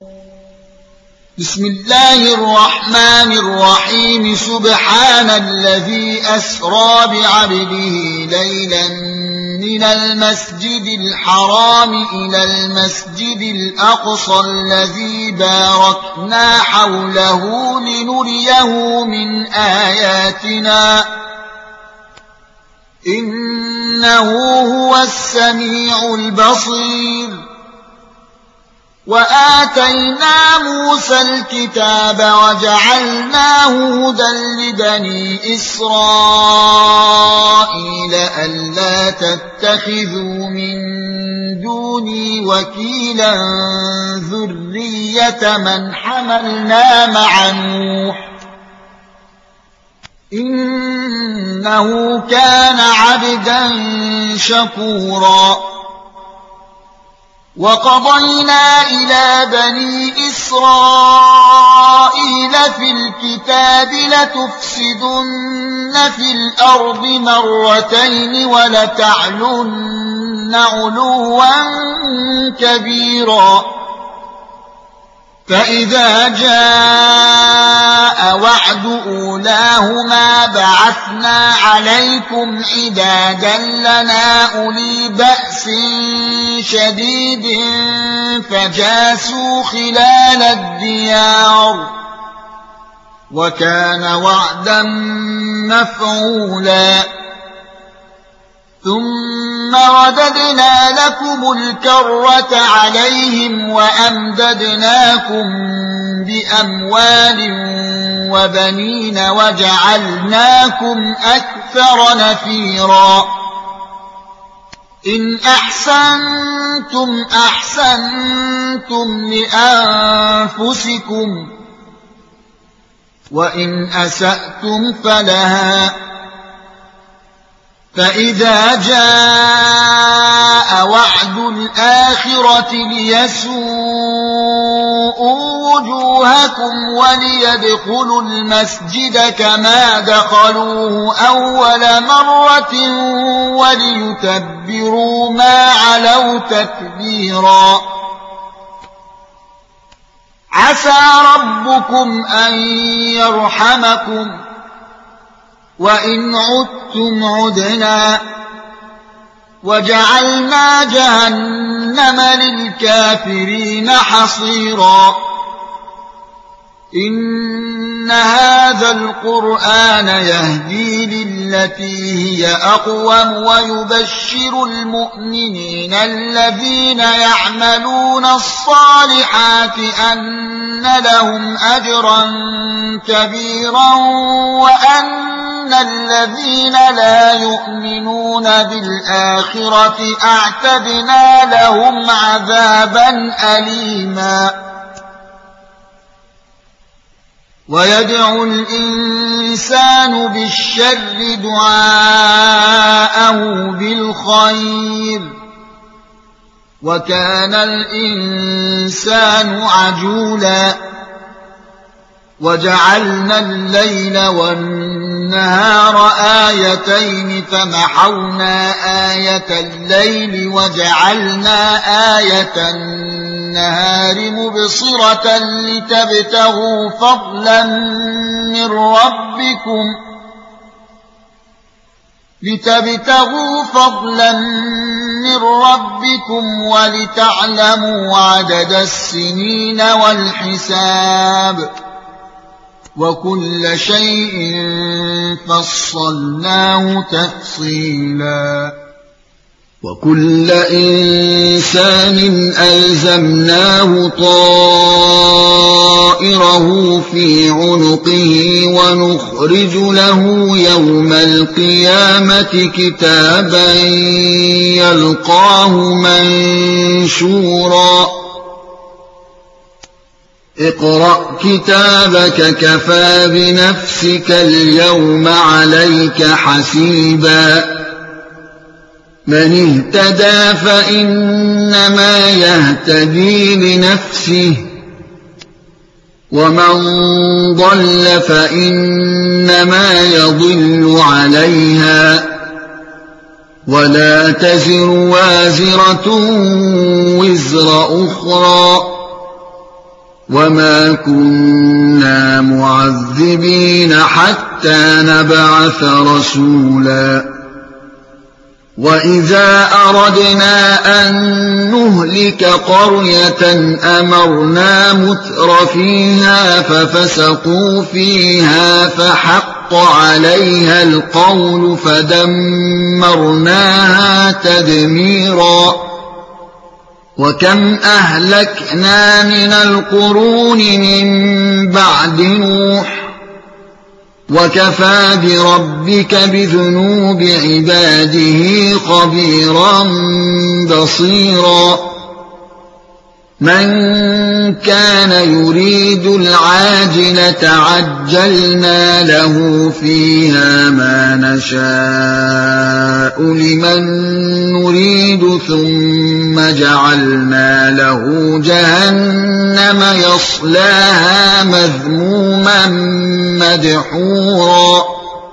بسم الله الرحمن الرحيم سبحان الذي أسرى بعبده ليلا من المسجد الحرام إلى المسجد الأقصى الذي باركنا حوله لنريه من آياتنا إنه هو السميع البصير وآتينا موسى الكتاب وجعلناه هدى لبني إسرائيل ألا تتخذوا من دوني وكيلا ذرية من حملنا مع نوح إنه كان عبدا شكورا وقضينا إلى بني إسرائيل في الكتاب لتفسدن في الأرض مرتين ولتعلن علوا كبيرا فإذا جاء وعد أولاهما بعثنا عليكم عبادا لنا أولي بأس شديد فجاسوا خلال الديار وكان وعدا مفعولا ثم رددنا لكم الكرة عليهم وأمددناكم بأموال وبنين وجعلناكم أكثر نفيرا إن أحسنتم أحسنتم لأنفسكم وإن أسأتم فلها فإذا جاء وعد الآخرة ليسوءوا وجوهكم وليدخلوا المسجد كما دخلوه أول مرة وليتبروا ما علوا تتبيرا عسى ربكم أن يرحمكم وإن عدتم عدنا وجعلنا جهنم للكافرين حصيرا إن هذا القرآن يهدي للتي هي أقوم ويبشر المؤمنين الذين يعملون الصالحات أن لهم أجرا كبيرا وأن الذين لا يؤمنون بالآخرة أعتدنا لهم عذابا أليما ويدعو الإنسان بالشر دعاءه بالخير وكان الإنسان عجولا وجعلنا الليل والنهار آيتين فمحونا آية الليل وجعلنا آية النهار مبصرة لتبتغوا فضلا من ربكم ولتعلموا عدد السنين والحساب وكل شيء فصلناه تفصيلا وكل إنسان ألزمناه طائره في عنقه ونخرج له يوم القيامة كتابا يلقاه منشورا اقرأ كتابك كفى بنفسك اليوم عليك حسيبا من اهتدى فإنما يهتدي لنفسه ومن ضل فإنما يضل عليها ولا تزر وازرة وزر أخرى وما كنا معذبين حتى نبعث رسولا وإذا أردنا أن نهلك قرية أمرنا متر فيها ففسقوا فيها فحق عليها القول فدمرناها تدميرا وكم أهلكنا من القرون من بعد نوح وكفى بربك بذنوب عباده خبيرا بصيرا من كان يريد العاجلة عجلنا له فيها ما نشاء لمن نريد ثم جعلنا له جهنم يصلاها مذموما مدحورا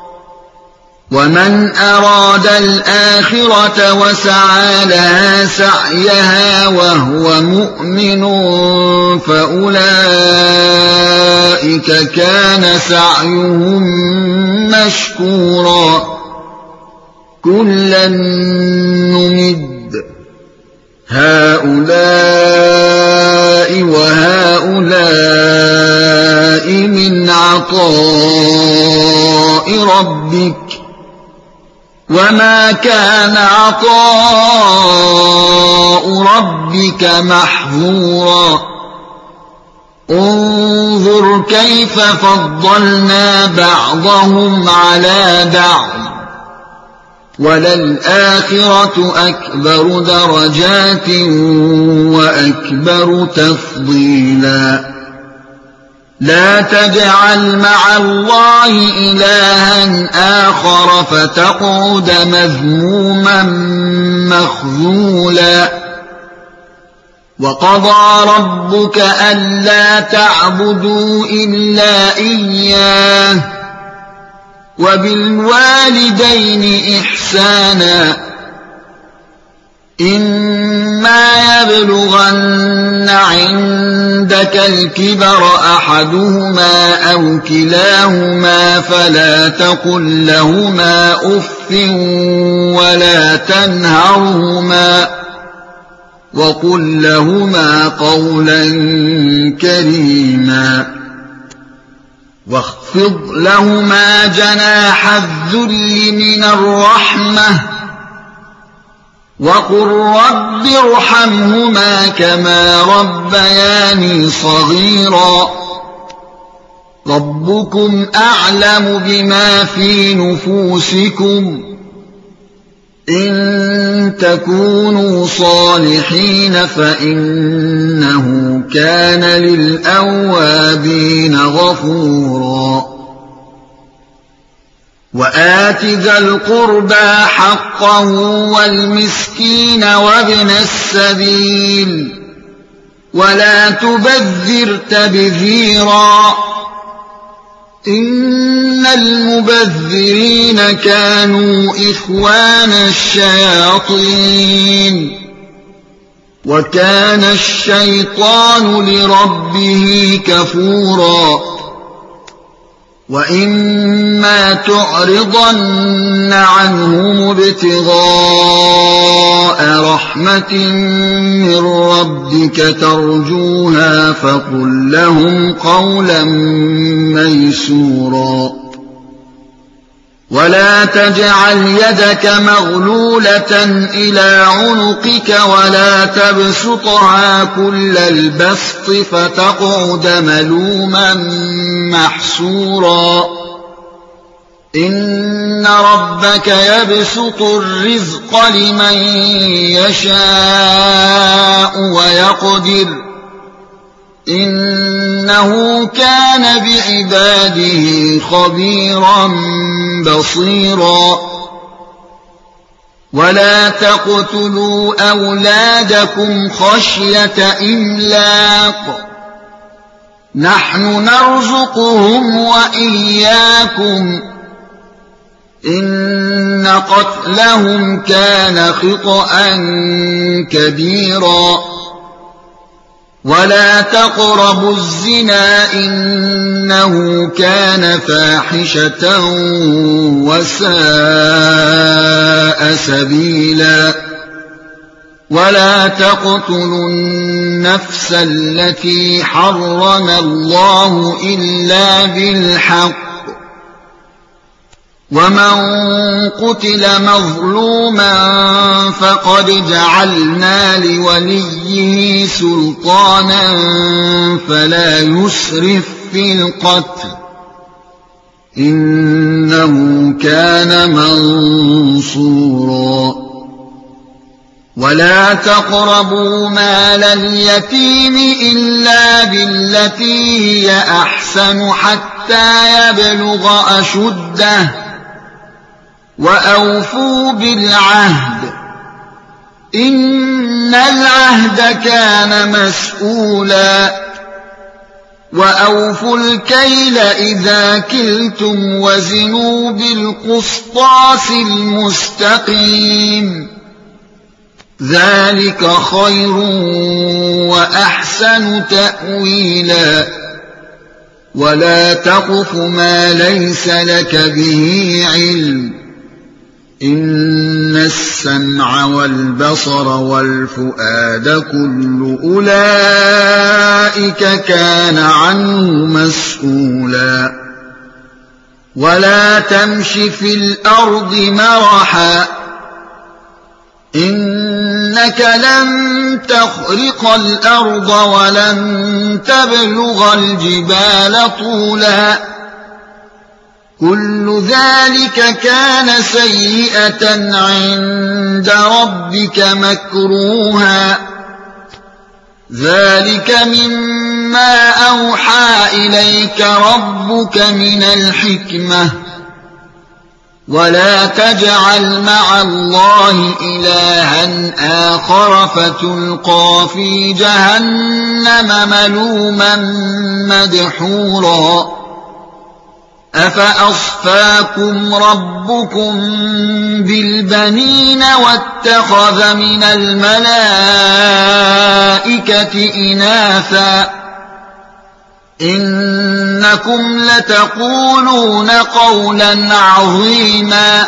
ومن أراد الآخرة وسعى لها سعيها وهو مؤمن فأولئك كان سعيهم مشكورا كلا نمد هؤلاء وهؤلاء من عطاء ربك وما كان عطاء ربك محظورا انظر كيف فضلنا بعضهم على بعض وللآخرة أكبر درجات وأكبر تفضيلا لا تجعل مع الله إلها آخر فتقعد مذموما مخذولا وقضى ربك ألا تعبدوا إلا إياه وبالوالدين إحسانا إما يبلغن عندك الكبر أحدهما أو كلاهما فلا تقل لهما أف ولا تنهرهما وقل لهما قولا كريما واخفض لهما جناح الذل من الرحمة وقل رب ارحمهما كما ربياني صغيرا ربكم أعلم بما في نفوسكم إن تكونوا صالحين فإنه كان للأوابين غفورا وآت ذا القربى حقه والمسكين وابن السبيل ولا تبذر تبذيرا إن المبذرين كانوا إخوان الشياطين وكان الشيطان لربه كفورا وإما تعرضن عنهم ابتغاء رحمة من ربك ترجوها فقل لهم قولا ميسورا ولا تجعل يدك مغلولة إلى عنقك ولا تبسطها كل البسط فتقعد ملوما محسورا إن ربك يبسط الرزق لمن يشاء ويقدر إنه كان بعباده خبيرا بصيرا ولا تقتلوا أولادكم خشية إملاق نحن نرزقهم وإياكم إن قتلهم كان خطأ كبيرا ولا تقربوا الزنا إنه كان فاحشة وساء سبيلا ولا تقتلوا النفس التي حرم الله إلا بالحق ومن قتل مظلوما فقد جعلنا لوليه سلطانا فلا يسرف في القتل إنه كان منصورا ولا تقربوا مال اليتيم إلا بالتي هي أحسن حتى يبلغ أشده وأوفوا بالعهد إن العهد كان مسؤولا وأوفوا الكيل إذا كلتم وزنوا بالقسطاس المستقيم ذلك خير وأحسن تأويلا ولا تقف ما ليس لك به علم إن السمع والبصر والفؤاد كل أولئك كان عنه مسؤولا ولا تمش في الأرض مرحا إنك لن تخرق الأرض ولن تبلغ الجبال طولا كل ذلك كان سيئة عند ربك مكروها ذلك مما أوحى إليك ربك من الحكمة ولا تجعل مع الله إلها آخر فتلقى في جهنم ملوما مدحورا أفأصفاكم ربكم بالبنين واتخذ من الملائكة إناثا إنكم لتقولون قولا عظيما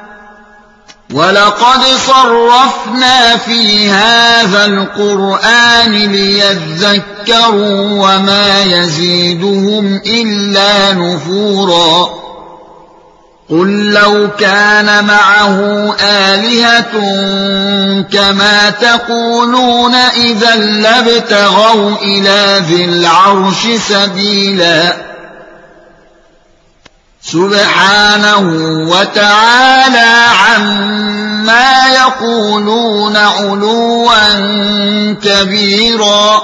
ولقد صرفنا في هذا القرآن ليذكروا وما يزيدهم إلا نفورا قل لو كان معه آلهة كما تقولون إذا لابتغوا إلى ذي العرش سبيلا سبحانه وتعالى عما يقولون علوا كبيرا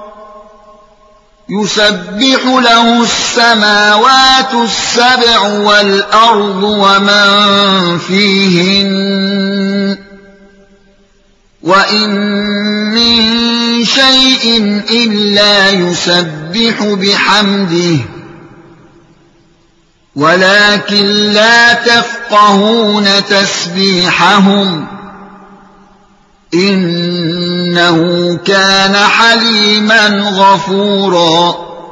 يسبح له السماوات السبع والأرض ومن فيهن وإن من شيء إلا يسبح بحمده ولكن لا تفقهون تسبيحهم إنه كان حليما غفورا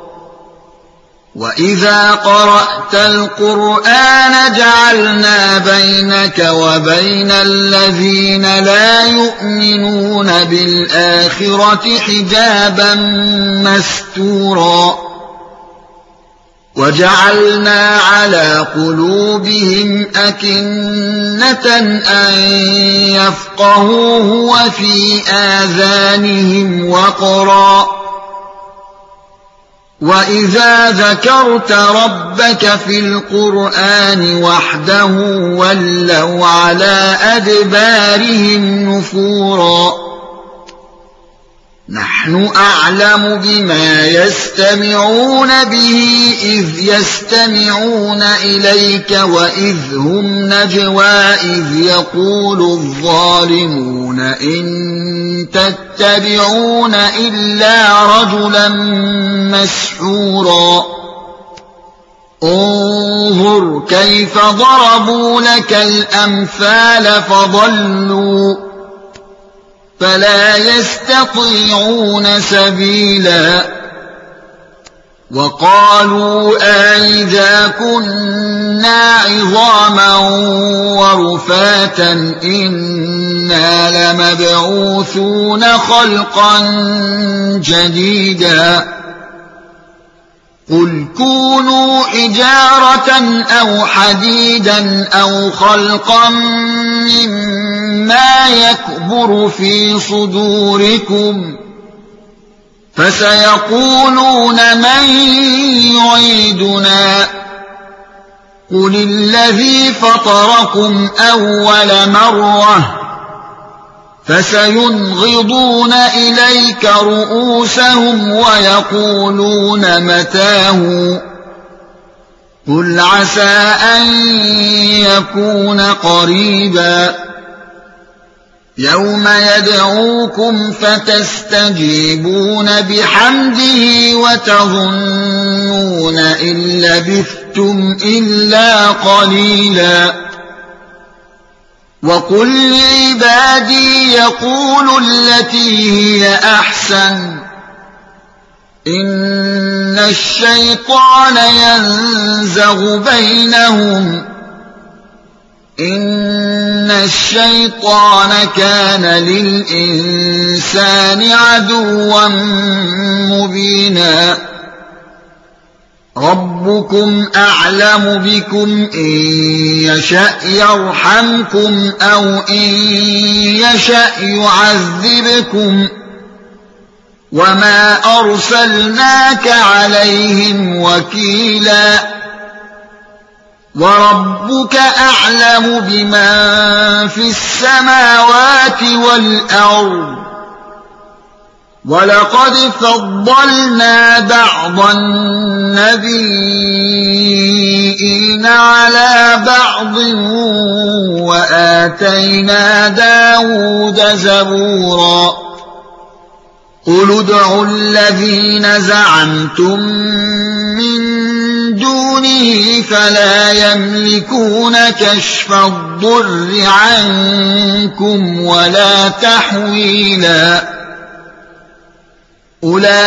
وإذا قرأت القرآن جعلنا بينك وبين الذين لا يؤمنون بالآخرة حجابا مستورا وجعلنا على قلوبهم أكنة أن يفقهوه وفي آذانهم وقرا وإذا ذكرت ربك في القرآن وحده ولوا على أدبارهم نفورا نحن أعلم بما يستمعون به إذ يستمعون إليك وإذ هم نجوى إذ يقول الظالمون إن تتبعون إلا رجلا مسحورا انظر كيف ضربوا لك الأمثال فضلوا فلا يستطيعون سبيلا وقالوا أئذا كنا عظاما ورفاتا إنا لمبعوثون خلقا جديدا قل كونوا حجارة أو حديدا أو خلقا مما يكبر في صدوركم فسيقولون من يعيدنا قل الذي فطركم أول مرة فسينغضون إليك رؤوسهم ويقولون متاه قل عسى أن يكون قريبا يوم يدعوكم فتستجيبون بحمده وتظنون إن لبثتم إلا قليلا وقل لعبادي يقولوا التي هي أحسن إن الشيطان ينزغ بينهم إن الشيطان كان للإنسان عدوا مبينا ربكم أعلم بكم إن يشأ يرحمكم أو إن يشأ يعذبكم وما أرسلناك عليهم وكيلا وربك أعلم بمن في السماوات والأرض ولقد فضلنا بعض النبيين على بعض وآتينا داود زبورا قل ادعوا الذين زعمتم من دونه فلا يملكون كشف الضر عنكم ولا تحويلا أولئك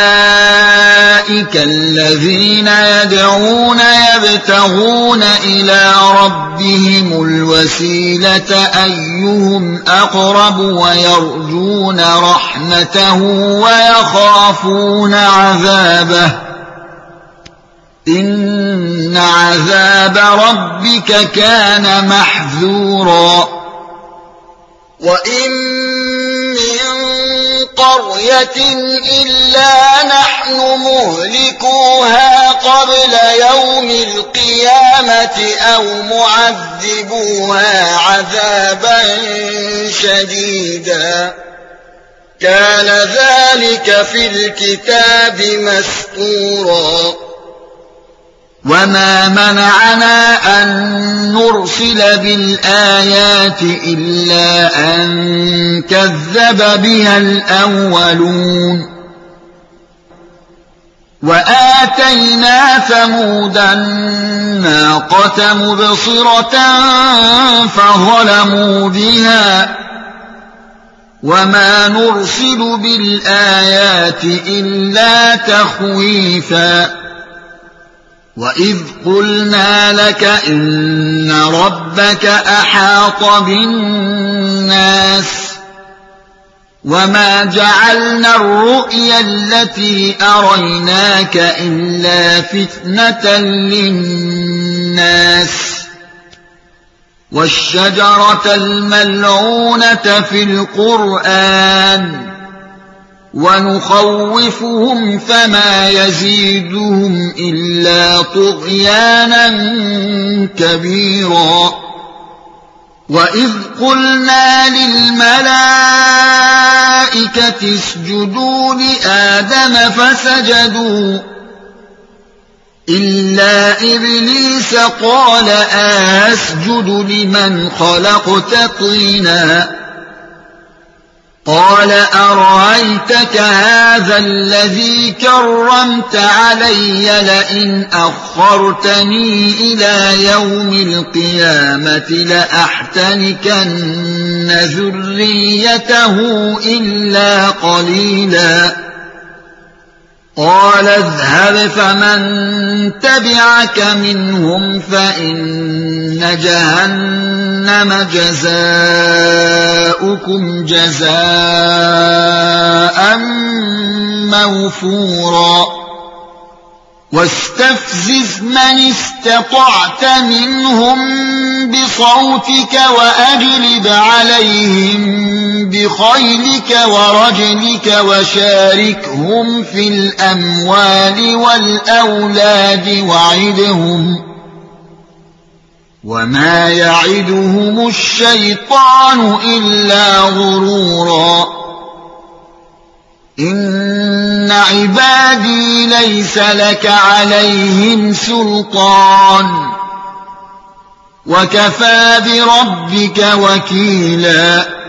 الذين يدعون يبتغون إلى ربهم الوسيلة أيهم أقرب ويرجون رحمته ويخافون عذابه إن عذاب ربك كان محذورا وإن من قرية إلا نحن مهلكوها قبل يوم القيامة أو معذبوها عذابا شديدا كان ذلك في الكتاب مسطورا وما منعنا أن نرسل بالآيات إلا أن كذب بها الأولون وآتينا ثمود الناقة مبصرة فظلموا بها وما نرسل بالآيات إلا تخويفا وإذ قلنا لك إن ربك أحاط بالناس وما جعلنا الرؤيا التي أريناك إلا فتنة للناس والشجرة الملعونة في القرآن ونخوفهم فما يزيدهم إلا طغيانا كبيرا وإذ قلنا للملائكة اسجدوا لآدم فسجدوا إلا إبليس قال أسجد لمن خلقت طينا قال أرأيتك هذا الذي كرمت علي لئن أخرتني إلى يوم القيامة لأحتنكن ذريته إلا قليلا قال اذهب فمن تبعك منهم فإن جهنم جزاؤكم جزاء موفورا واستفزز من استطعت منهم بصوتك وأجلب عليهم بخيلك ورجلك وشاركهم في الأموال والأولاد وعدهم وما يعدهم الشيطان إلا غرورا إن عبادي ليس لك عليهم سلطان وكفى بربك وكيلا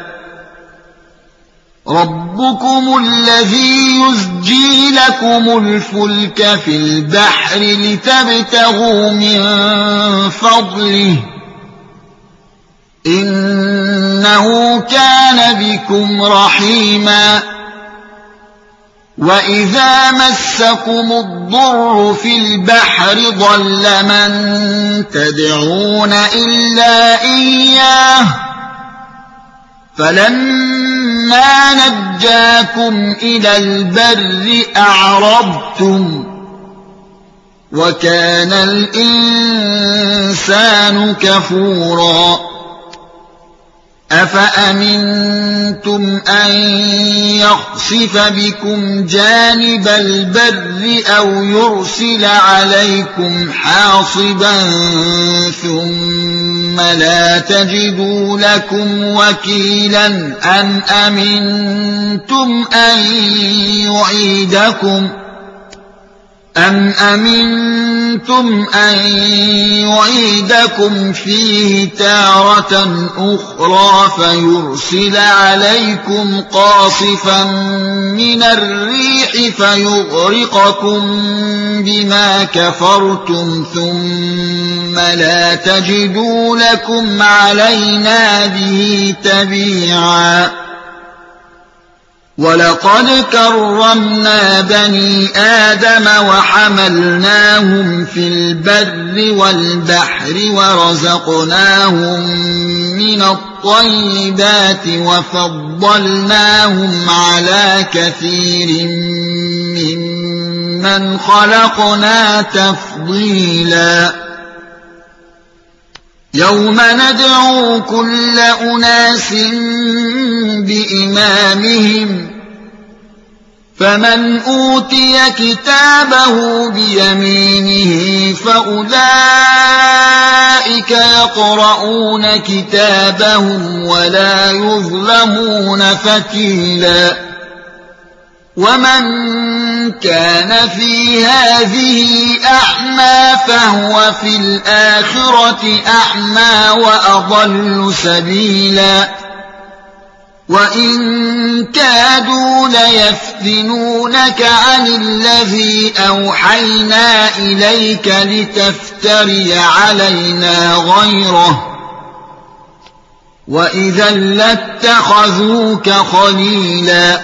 ربكم الذي يزجي لكم الفلك في البحر لتبتغوا من فضله إنه كان بكم رحيما وإذا مسكم الضر في البحر ضل من تدعون إلا إياه فلما نجاكم إلى البر أعرضتم وكان الإنسان كفورا أفأمنتم أن يخسف بكم جانب البر أو يرسل عليكم حاصبا ثم لا تجدوا لكم وكيلا أم أمنتم أن يعيدكم فيه تارة أخرى فيرسل عليكم قاصفا من الريح فيغرقكم بما كفرتم ثم لا تجدوا لكم علينا به تبيعا ولقد كرمنا بني آدم وحملناهم في البر والبحر ورزقناهم من الطيبات وفضلناهم على كثير ممن خلقنا تفضيلا يوم ندعو كل أناس بإمامهم فمن أوتي كتابه بيمينه فأولئك يقرؤون كتابهم ولا يظلمون فتيلا ومن كان في هذه أعمى فهو في الآخرة أعمى وأضل سبيلا وإن كادوا ليفتنونك عن الذي أوحينا إليك لتفتري علينا غيره وإذا لاتخذوك خليلا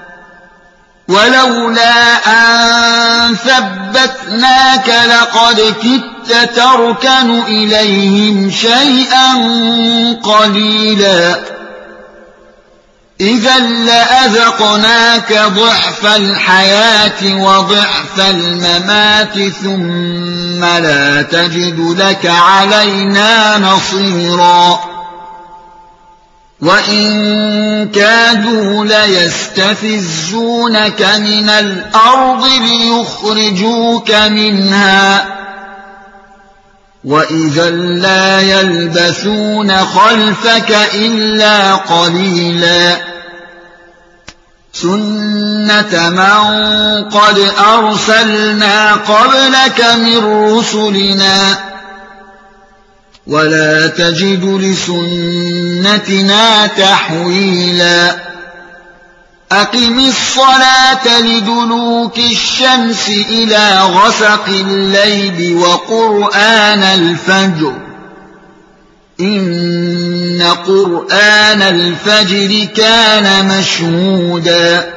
ولولا أن ثبتناك لقد كدت تركن إليهم شيئا قليلا إذا لأذقناك ضعف الحياة وضعف الممات ثم لا تجد لك علينا نصيرا وإن كادوا ليستفزونك من الأرض ليخرجوك منها وإذا لا يلبثون خلفك إلا قليلا سنة من قد أرسلنا قبلك من رسلنا ولا تجد لسنتنا تحويلا أقم الصلاة لدلوك الشمس إلى غسق الليل وقرآن الفجر إن قرآن الفجر كان مشهودا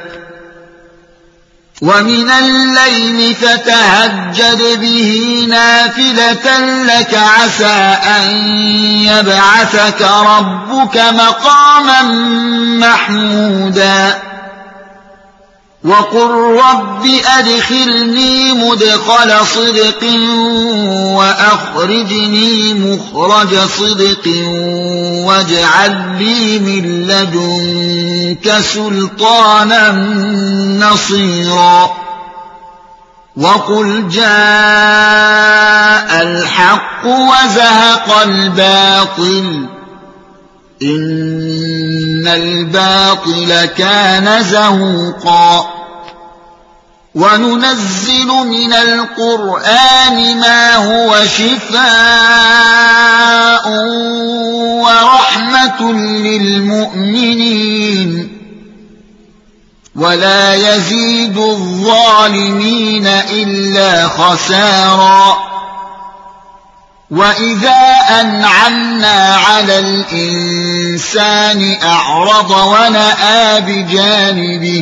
ومن الليل فتهجد به نافلة لك عسى أن يبعثك ربك مقاما محمودا وقل رب أدخلني مدخل صدق وأخرجني مخرج صدق واجعل لي من لدنك سلطانا نصيرا وقل جاء الحق وزهق الباطل إن الباطل كان زهوقا وننزل من القرآن ما هو شفاء ورحمة للمؤمنين ولا يزيد الظالمين إلا خسارا وإذا أنعمنا على الإنسان أعرض ونأى بجانبه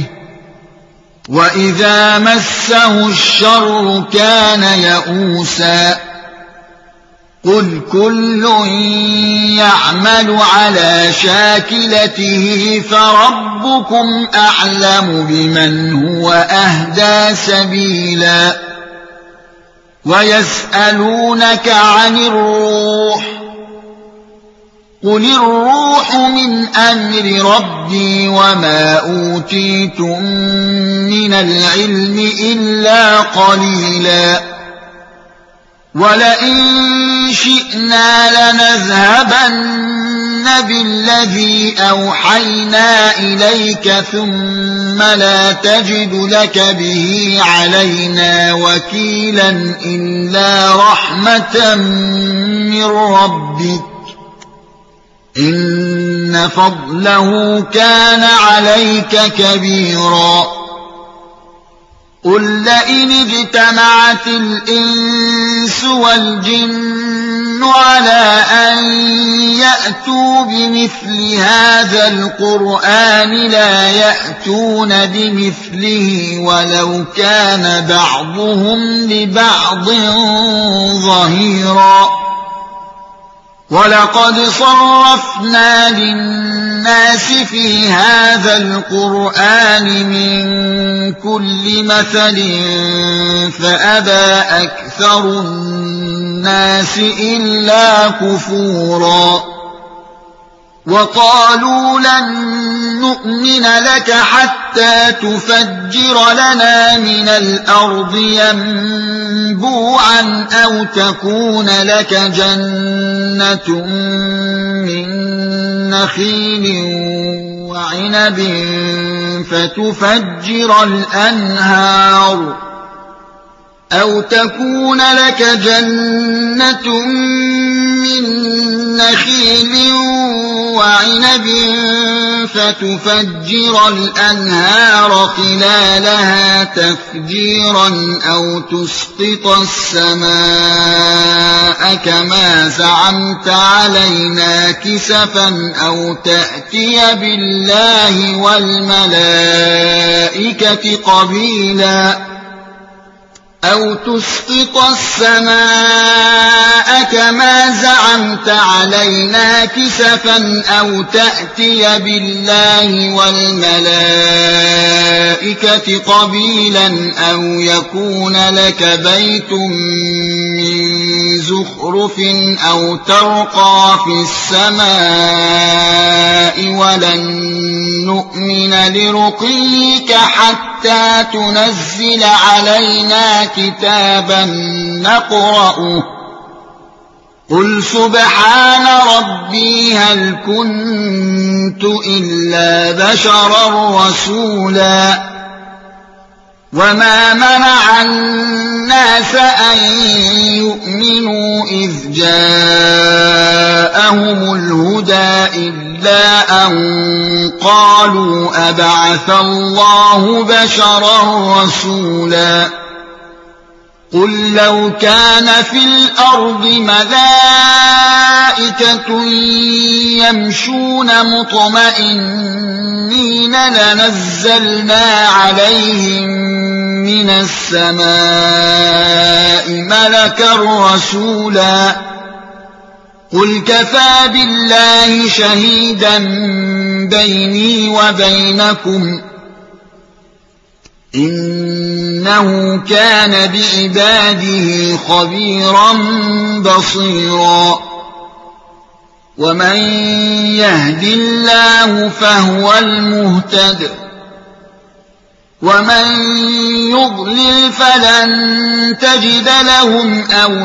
وإذا مسه الشر كان يئوسا قل كل يعمل على شاكلته فربكم أعلم بمن هو أهدى سبيلا ويسألونك عن الروح قل الروح من أمر ربي وما أوتيتم من العلم إلا قليلا ولئن شئنا لنذهبن بالذي أوحينا إليك ثم لا تجد لك به علينا وكيلا إلا رحمة من ربك إن فضله كان عليك كبيرا قل لئن اجتمعت الإنس والجن على أن يأتوا بمثل هذا القرآن لا يأتون بمثله ولو كان بعضهم لبعض ظهيرا ولقد صرفنا للناس في هذا القرآن من كل مثل فأبى أكثر الناس إلا كفورا وقالوا لن نؤمن لك حتى تفجر لنا من الأرض ينبوعا أو تكون لك جنة من نخيل وعنب فتفجر الأنهار أو تكون لك جنة من نخيل وعنب فتفجر الأنهار خلالها تفجيرا أو تسقط السماء كما زعمت علينا كسفا أو تأتي بالله والملائكة قبيلا أو تسقط السماء كما زعمت علينا كسفا أو تأتي بالله والملائكة قبيلا أو يكون لك بيت من زخرف أو ترقى في السماء ولن نؤمن لرقيك حتى تنزل علينا كتابا نقرأه قل سبحان ربي هل كنت إلا بشرا رسولا وما منع الناس الناس أن يؤمنوا إذ جاءهم الهدى إلا أن قالوا أبعث الله بشرا رسولا قل لو كان في الأرض ملائكة يمشون مطمئنين لنزلنا عليهم من السماء ملكا رسولا قل كفى بالله شهيدا بيني وبينكم إنه كان بعباده خبيرا بصيرا ومن يهد الله فهو المهتد ومن يضلل فلن تجد لهم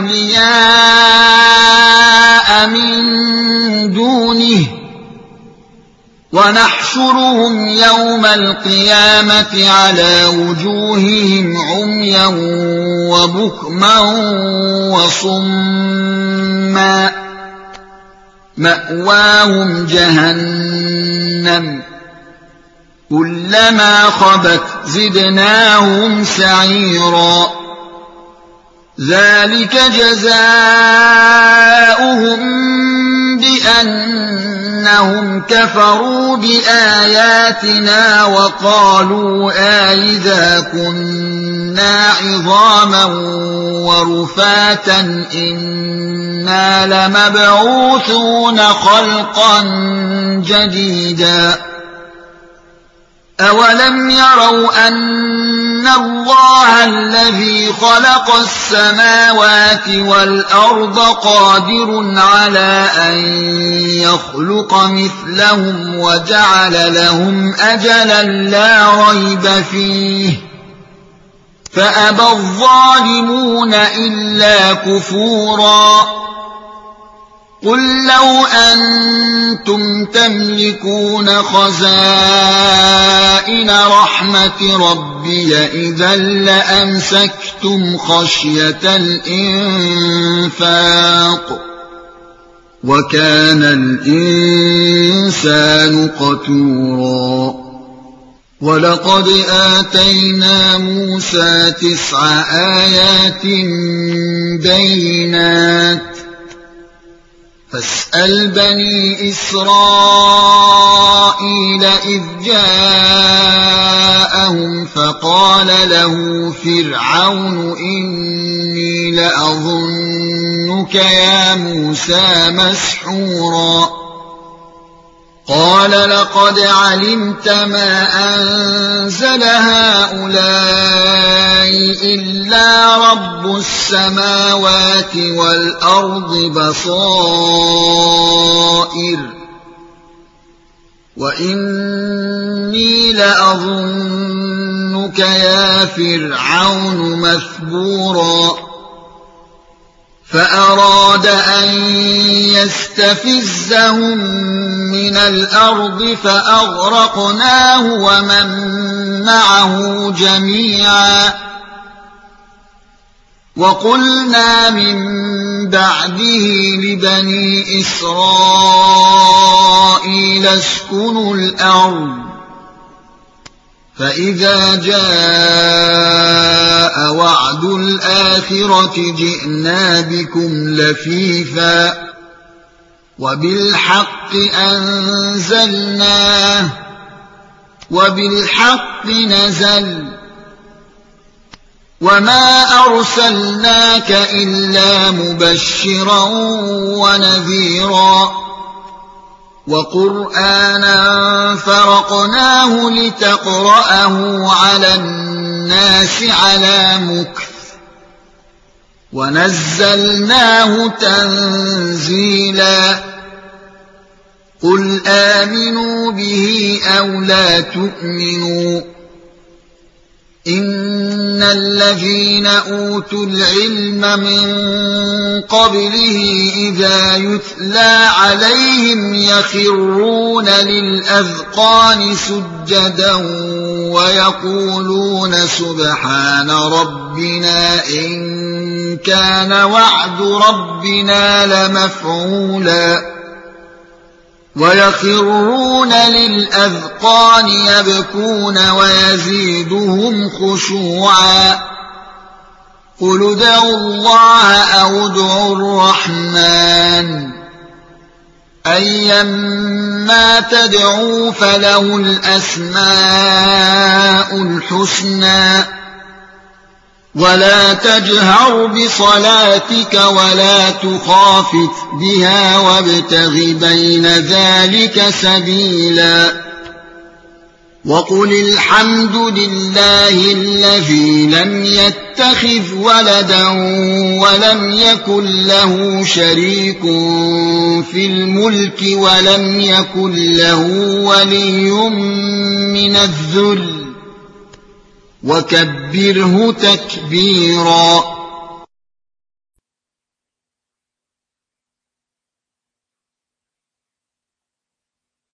أولياء من دونه ونحشرهم يوم القيامة على وجوههم عميا وبكما وصما مأواهم جهنم كلما خبت زدناهم سعيرا ذلك جزاؤهم بأنهم كفروا بآياتنا وقالوا أئذا كنا عظاما ورفاتا إنا لمبعوثون خلقا جديدا أولم يروا أن الله الذي خلق السماوات والأرض قادر على أن يخلق مثلهم وجعل لهم أجلا لا ريب فيه فأبى الظالمون إلا كفورا قل لو أنتم تملكون خزائن رحمة ربي إذا لأمسكتم خشية الإنفاق وكان الإنسان قتورا ولقد آتينا موسى 9 آيات بينات فاسأل بني إسرائيل إذ جاءهم فقال له فرعون إني لأظنك يا موسى مسحورا قال لقد علمت ما أنزل هؤلاء إلا رب السماوات والأرض بصائر وإني لأظنك يا فرعون مثبورا فأراد أن يستفزهم من الأرض فأغرقناه ومن معه جميعا وقلنا من بعده لبني إسرائيل اسكنوا الأرض فإذا جاء وعد الآخرة جئنا بكم لفيفا وبالحق أنزلناه وبالحق نزل وما أرسلناك إلا مبشرا ونذيرا وقرآنا فرقناه لتقرأه على الناس على مكث ونزلناه تنزيلا قل آمنوا به أو لا تؤمنوا إن الذين أوتوا العلم من قبله إذا يتلى عليهم يخرون للأذقان سجدا ويقولون سبحان ربنا إن كان وعد ربنا لمفعولا ويخرون للأذقان يبكون ويزيدهم خشوعا قل ادعوا الله أو ادعوا الرحمن أيما تدعوا فله الأسماء الحسنى ولا تجهر بصلاتك ولا تخافت بها وابتغ بين ذلك سبيلا وقل الحمد لله الذي لم يتخذ ولدا ولم يكن له شريك في الملك ولم يكن له ولي من الذل وكبره تكبيرا